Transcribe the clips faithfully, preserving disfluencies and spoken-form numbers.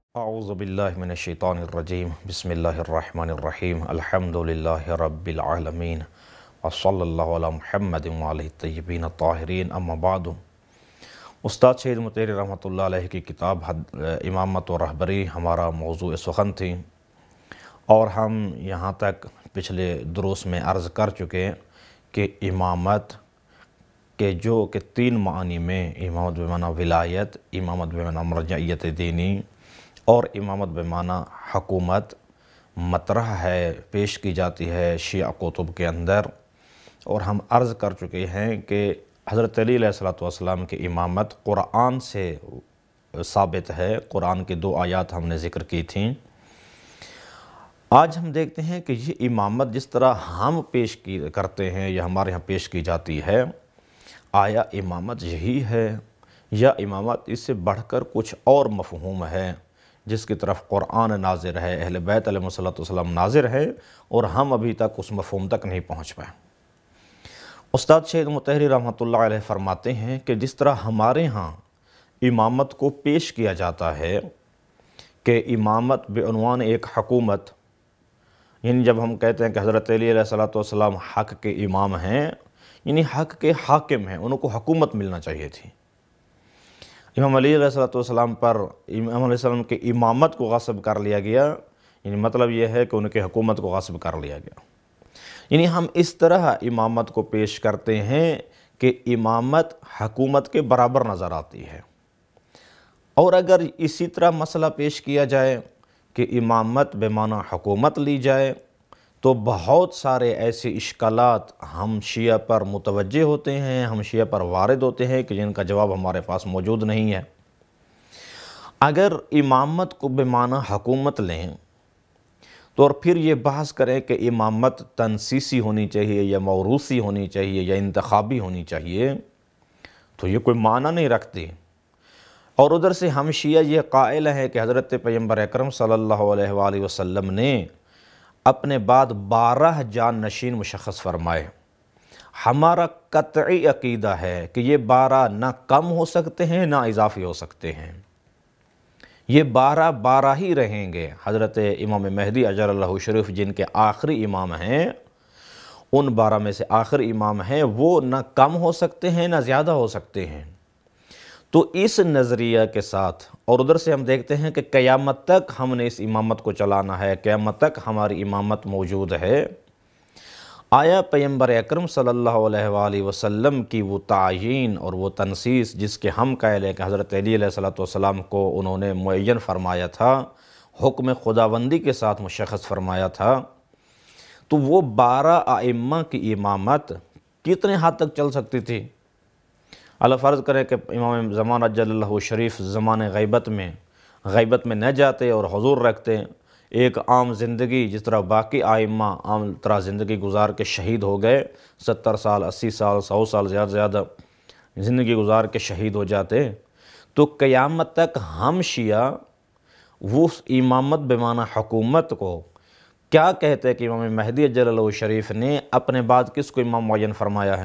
اعوذ باللہ من الشیطان الرجیم بسم اللہ الرحمن الرحیم الحمد للہ رب العالمین وصلی اللہ علی محمد وعلیہ الطیبین الطاہرین اما بعد۔ استاد شہید مطہری رحمۃ اللہ علیہ کی کتاب امامت و رہبری ہمارا موضوع سخن تھی، اور ہم یہاں تک پچھلے دروس میں عرض کر چکے کہ امامت کے جو کہ تین معنی میں امامت بمعنی ولایت، امامت بمعنی مرجعیت دینی اور امامت بمعنی حکومت مطرح ہے، پیش کی جاتی ہے شیعہ کتب کے اندر۔ اور ہم عرض کر چکے ہیں کہ حضرت علی علیہ الصلوۃ والسلام کی امامت قرآن سے ثابت ہے، قرآن کی دو آیات ہم نے ذکر کی تھیں۔ آج ہم دیکھتے ہیں کہ یہ امامت جس طرح ہم پیش کی کرتے ہیں یا ہمارے ہاں پیش کی جاتی ہے، آیا امامت یہی ہے یا امامت اس سے بڑھ کر کچھ اور مفہوم ہے جس کی طرف قرآن ناظر ہے، اہل بیت علیہ الصلوۃ والسلام ناظر ہے، اور ہم ابھی تک اس مفہوم تک نہیں پہنچ پائے۔ استاد شہید مطہری رحمۃ اللہ علیہ فرماتے ہیں کہ جس طرح ہمارے ہاں امامت کو پیش کیا جاتا ہے کہ امامت بعنوان ایک حکومت، یعنی جب ہم کہتے ہیں کہ حضرت علی علیہ الصلوۃ والسلام حق کے امام ہیں، یعنی حق کے حاکم ہیں، ان کو حکومت ملنا چاہیے تھی۔ امام علی علیہ الصلوۃ والسلام پر امام علیہ السلام کی امامت کو غصب کر لیا گیا، یعنی مطلب یہ ہے کہ ان کی حکومت کو غصب کر لیا گیا۔ یعنی ہم اس طرح امامت کو پیش کرتے ہیں کہ امامت حکومت کے برابر نظر آتی ہے۔ اور اگر اسی طرح مسئلہ پیش کیا جائے کہ امامت بمعنی حکومت لی جائے تو بہت سارے ایسے اشکالات ہم شیعہ پر متوجہ ہوتے ہیں، ہم شیعہ پر وارد ہوتے ہیں کہ جن کا جواب ہمارے پاس موجود نہیں ہے۔ اگر امامت کو بمعنی حکومت لیں تو اور پھر یہ بحث کریں کہ امامت تنسیسی ہونی چاہیے یا موروثی ہونی چاہیے یا انتخابی ہونی چاہیے، تو یہ کوئی معنی نہیں رکھتی۔ اور ادھر سے ہم شیعہ یہ قائل ہیں کہ حضرت پیغمبر اکرم صلی اللہ علیہ وآلہ وسلم نے اپنے بعد بارہ جان نشین مشخص فرمائے۔ ہمارا قطعی عقیدہ ہے کہ یہ بارہ نہ کم ہو سکتے ہیں نہ اضافی ہو سکتے ہیں، یہ بارہ بارہ ہی رہیں گے۔ حضرت امام مہدی اجل اللہ شریف جن کے آخری امام ہیں، ان بارہ میں سے آخری امام ہیں، وہ نہ کم ہو سکتے ہیں نہ زیادہ ہو سکتے ہیں۔ تو اس نظریہ کے ساتھ اور ادھر سے ہم دیکھتے ہیں کہ قیامت تک ہم نے اس امامت کو چلانا ہے، قیامت تک ہماری امامت موجود ہے۔ آیا پیغمبر اکرم صلی اللہ علیہ وآلہ وسلم کی وہ تعیین اور وہ تنسیس جس کے ہم قائل ہیں کہ حضرت علی علیہ الصلوۃ والسلام کو انہوں نے معین فرمایا تھا، حکم خداوندی کے ساتھ مشخص فرمایا تھا، تو وہ بارہ ائمہ کی امامت کتنے حد تک چل سکتی تھی؟ اللہ فرض کرے کہ امام زمان اجل اللہ شریف زمان غیبت میں غیبت میں نہ جاتے اور حضور رکھتے، ایک عام زندگی جس طرح باقی ائمہ عام طرح زندگی گزار کے شہید ہو گئے، ستر سال اسی سال سو سال زیادہ زیادہ زندگی گزار کے شہید ہو جاتے، تو قیامت تک ہم شیعہ وہ امامت بمعنی حکومت کو کیا کہتے ہیں کہ امام مہدی اجل اللہ شریف نے اپنے بعد کس کو امام معین فرمایا ہے؟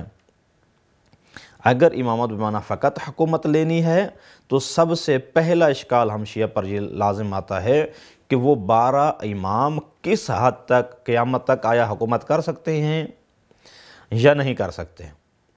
اگر امامت بمعنی فقط حکومت لینی ہے تو سب سے پہلا اشکال ہم شیعہ پر یہ لازم آتا ہے کہ وہ بارہ امام کس حد تک قیامت تک آیا حکومت کر سکتے ہیں یا نہیں کر سکتے۔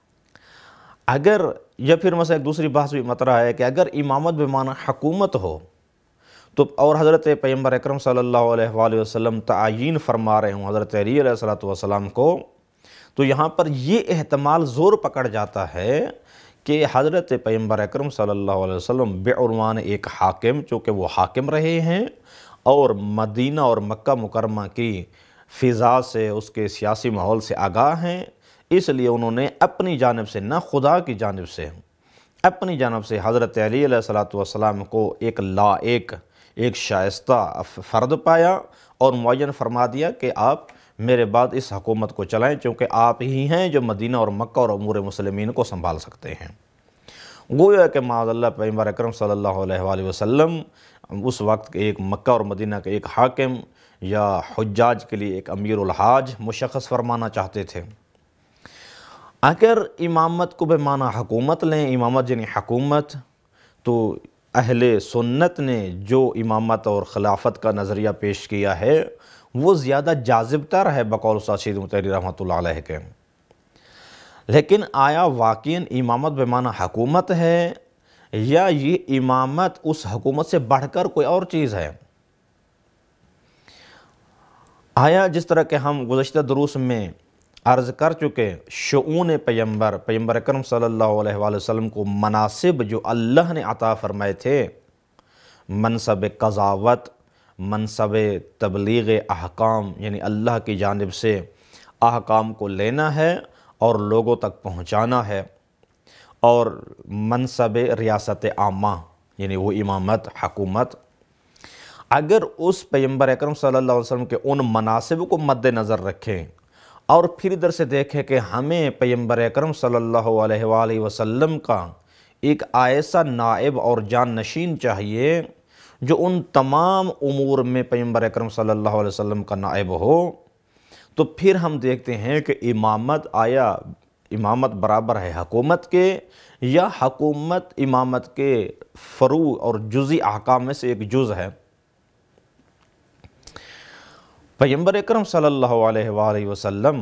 اگر یا پھر مثلا ایک دوسری بحث بھی مطرح ہے کہ اگر امامت بمعنی حکومت ہو تو اور حضرت پیغمبر اکرم صلی اللہ علیہ وآلہ وسلم تعیین فرما رہے ہوں حضرت علی علیہ الصلوۃ والسلام کو، تو یہاں پر یہ احتمال زور پکڑ جاتا ہے کہ حضرت پیغمبر اکرم صلی اللہ علیہ وسلم بعنوان ایک حاکم، چونکہ وہ حاکم رہے ہیں اور مدینہ اور مکہ مکرمہ کی فضا سے، اس کے سیاسی ماحول سے آگاہ ہیں، اس لیے انہوں نے اپنی جانب سے، نہ خدا کی جانب سے، اپنی جانب سے حضرت علی علیہ الصلوۃ والسلام کو ایک لائق، ایک شائستہ فرد پایا اور معین فرما دیا کہ آپ میرے بعد اس حکومت کو چلائیں، چونکہ آپ ہی ہیں جو مدینہ اور مکہ اور امور مسلمین کو سنبھال سکتے ہیں۔ گویا کہ معاذ اللہ پیغمبر اکرم صلی اللہ علیہ وآلہ وسلم اس وقت ایک مکہ اور مدینہ کے ایک حاکم یا حجاج کے لیے ایک امیر الحاج مشخص فرمانا چاہتے تھے۔ اگر امامت کو بمعنی حکومت لیں، امامت یعنی حکومت، تو اہل سنت نے جو امامت اور خلافت کا نظریہ پیش کیا ہے وہ زیادہ جاذب تر ہے بقول استاد شہید مطہری رحمۃ اللہ علیہ کے، لیکن آیا واقعاً امامت بمعنی حکومت ہے یا یہ امامت اس حکومت سے بڑھ کر کوئی اور چیز ہے؟ آیا جس طرح کہ ہم گزشتہ دروس میں عرض کر چکے شؤون پیمبر پیمبر اکرم صلی اللہ علیہ وآلہ وسلم کو مناصب جو اللہ نے عطا فرمائے تھے، منصب قضاوت، منصب تبلیغ احکام، یعنی اللہ کی جانب سے احکام کو لینا ہے اور لوگوں تک پہنچانا ہے، اور منصب ریاست عامہ یعنی وہ امامت حکومت، اگر اس پیمبر اکرم صلی اللہ علیہ وسلم کے ان مناصب کو مد نظر رکھیں اور پھر ادھر سے دیکھیں کہ ہمیں پیمبر اکرم صلی اللہ علیہ وآلہ وسلم کا ایک ایسا نائب اور جان نشین چاہیے جو ان تمام امور میں پیمبر اکرم صلی اللہ علیہ وسلم کا نائب ہو، تو پھر ہم دیکھتے ہیں کہ امامت آیا امامت برابر ہے حکومت کے یا حکومت امامت کے فروع اور جزئی احکام میں سے ایک جز ہے۔ پیمبر اکرم صلی اللہ علیہ وآلہ وسلم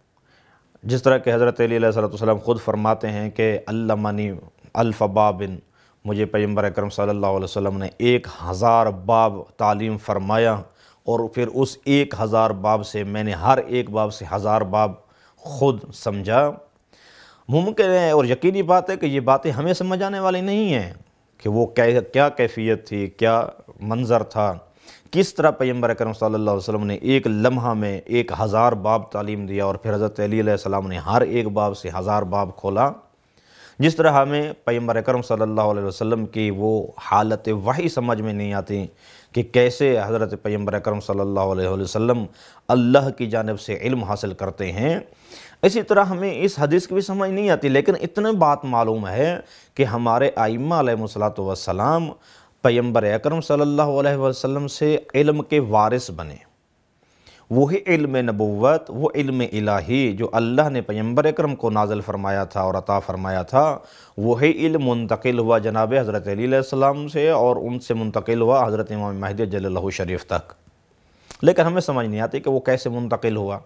جس طرح کہ حضرت علی علیہ السلام خود فرماتے ہیں کہ علمنی الف باب، مجھے پیمبر اکرم صلی اللہ علیہ وسلم نے ایک ہزار باب تعلیم فرمایا، اور پھر اس ایک ہزار باب سے میں نے ہر ایک باب سے ہزار باب خود سمجھا۔ ممکن ہے اور یقینی بات ہے کہ یہ باتیں ہمیں سمجھ آنے والی نہیں ہیں کہ وہ کیا کیفیت تھی، کیا منظر تھا، کس طرح پیمبر اکرم صلی اللہ علیہ وسلم نے ایک لمحہ میں ایک ہزار باب تعلیم دیا، اور پھر حضرت علی علیہ السلام نے ہر ایک باب سے ہزار باب کھولا۔ جس طرح ہمیں پیمبر اکرم صلی اللہ علیہ وسلم کی وہ حالت وحی سمجھ میں نہیں آتی کہ کیسے حضرت پیمبر اکرم صلی اللہ علیہ وسلم اللہ کی جانب سے علم حاصل کرتے ہیں، اسی طرح ہمیں اس حدیث کی بھی سمجھ نہیں آتی، لیکن اتنا بات معلوم ہے کہ ہمارے ائمہ علیہ الصلوۃ والسلام پیمبر اکرم صلی اللہ علیہ وسلم سے علم کے وارث بنے۔ وہی علم نبوت، وہ علم الہی جو اللہ نے پیمبر اکرم کو نازل فرمایا تھا اور عطا فرمایا تھا، وہی علم منتقل ہوا جناب حضرت علی علیہ السلام سے، اور ان سے منتقل ہوا حضرت امام مہدی جل اللہ شریف تک، لیکن ہمیں سمجھ نہیں آتی کہ وہ کیسے منتقل ہوا۔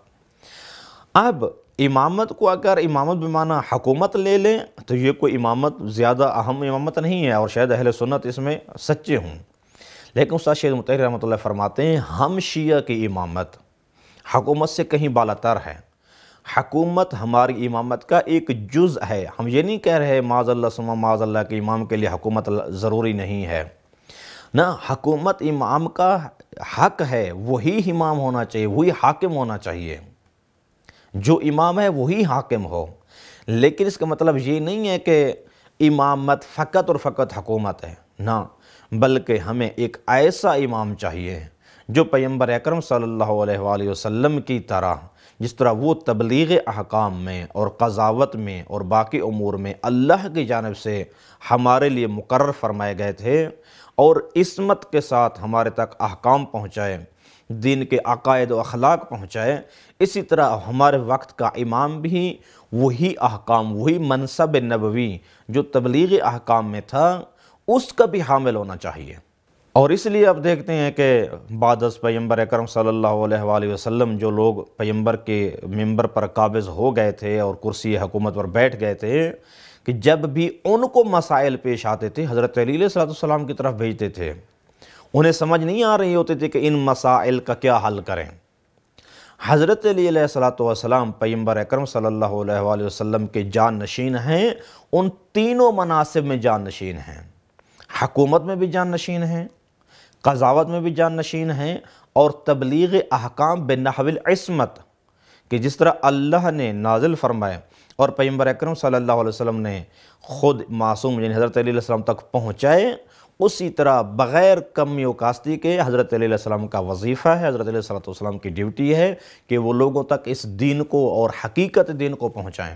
اب امامت کو اگر امامت بمعنی حکومت لے لیں تو یہ کوئی امامت زیادہ اہم امامت نہیں ہے، اور شاید اہل سنت اس میں سچے ہوں، لیکن استاد شہید مطہری رحمۃ اللہ فرماتے ہیں ہم شیعہ کی امامت حکومت سے کہیں بالاتر ہے۔ حکومت ہماری امامت کا ایک جز ہے، ہم یہ نہیں کہہ رہے معاذ اللہ ثم معاذ اللہ کہ امام کے لیے حکومت ضروری نہیں ہے، نہ، حکومت امام کا حق ہے، وہی امام ہونا چاہیے، وہی حاکم ہونا چاہیے، جو امام ہے وہی حاکم ہو، لیکن اس کا مطلب یہ نہیں ہے کہ امامت فقط اور فقط حکومت ہے، نہ، بلکہ ہمیں ایک ایسا امام چاہیے جو پیمبر اکرم صلی اللہ علیہ وآلہ وسلم کی طرح، جس طرح وہ تبلیغ احکام میں اور قضاوت میں اور باقی امور میں اللہ کی جانب سے ہمارے لیے مقرر فرمائے گئے تھے اور عصمت کے ساتھ ہمارے تک احکام پہنچائے، دین کے عقائد و اخلاق پہنچائے، اسی طرح ہمارے وقت کا امام بھی وہی احکام، وہی منصب نبوی جو تبلیغ احکام میں تھا، اس کا بھی حامل ہونا چاہیے۔ اور اس لیے اب دیکھتے ہیں کہ بعد از پیمبر اکرم صلی اللہ علیہ وآلہ وسلم جو لوگ پیمبر کے منبر پر قابض ہو گئے تھے اور کرسی حکومت پر بیٹھ گئے تھے، کہ جب بھی ان کو مسائل پیش آتے تھے حضرت علی علیہ السلام کی طرف بھیجتے تھے، انہیں سمجھ نہیں آ رہی ہوتی تھی کہ ان مسائل کا کیا حل کریں۔ حضرت علی علیہ السلام پیمبر اکرم صلی اللہ علیہ وآلہ وسلم کے جان نشین ہیں، ان تینوں مناصب میں جان نشین ہیں، حکومت میں بھی جان نشین ہیں، قضاوت میں بھی جان نشین ہیں، اور تبلیغ احکام بنحو العصمت کہ جس طرح اللہ نے نازل فرمائے اور پیمبر اکرم صلی اللہ علیہ وسلم نے خود معصوم یعنی حضرت علی علیہ السلام تک پہنچائے، اسی طرح بغیر کمی و کاستی کے حضرت علی علیہ السلام کا وظیفہ ہے، حضرت علیہ السلام کی ڈیوٹی ہے کہ وہ لوگوں تک اس دین کو اور حقیقت دین کو پہنچائیں۔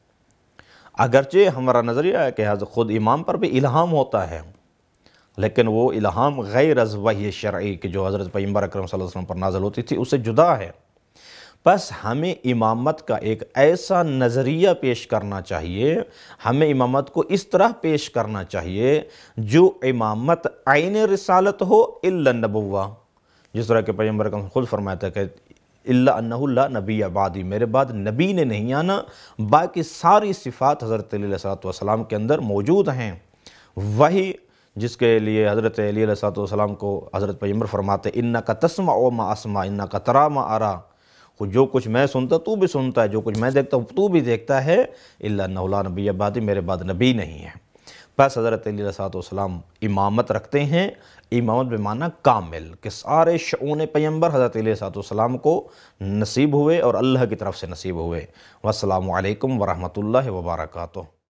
اگرچہ ہمارا نظریہ ہے کہ حضرت خود امام پر بھی الہام ہوتا ہے، لیکن وہ الہام غیر از وحی شرعی کہ جو حضرت پیمبر اکرم صلی اللہ علیہ وسلم پر نازل ہوتی تھی اس سے جدا ہے۔ بس ہمیں امامت کا ایک ایسا نظریہ پیش کرنا چاہیے، ہمیں امامت کو اس طرح پیش کرنا چاہیے جو امامت عین رسالت ہو الا النبوہ، جس طرح کہ پیغمبر اکرم خود فرمایا کہ الا انہ لا نبی بعدی، میرے بعد نبی نے نہیں آنا، باقی ساری صفات حضرت علی علیہ السلام کے اندر موجود ہیں۔ وہی جس کے لیے حضرت علی علیہ السلام کو حضرت پیغمبر فرماتے انک تسمع ما اسمع انک تری ما ارا، جو کچھ میں سنتا تو بھی سنتا ہے، جو کچھ میں دیکھتا ہوں تو بھی دیکھتا ہے، الا انہ لا نبی بعدی، میرے بعد نبی نہیں ہے۔ بس حضرت علی علیہ السلام امامت رکھتے ہیں، امامت بمعنی کامل، کہ سارے شؤون پیغمبر حضرت علی علیہ السلام کو نصیب ہوئے اور اللہ کی طرف سے نصیب ہوئے۔ والسلام علیکم ورحمۃ اللہ وبرکاتہ۔